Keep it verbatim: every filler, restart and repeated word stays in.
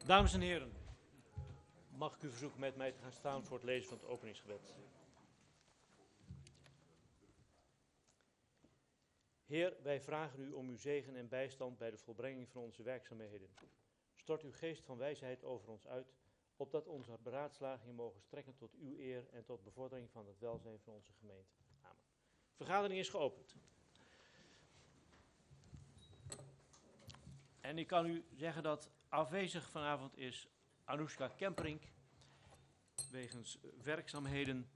Dames en heren, mag ik u verzoeken met mij te gaan staan voor het lezen van het openingsgebed. Heer, wij vragen u om uw zegen en bijstand bij de volbrenging van onze werkzaamheden. Stort uw geest van wijsheid over ons uit, opdat onze beraadslagingen mogen strekken tot uw eer en tot bevordering van het welzijn van onze gemeente. Amen. De vergadering is geopend. En ik kan u zeggen dat afwezig vanavond is Anoushka Kemperink, wegens werkzaamheden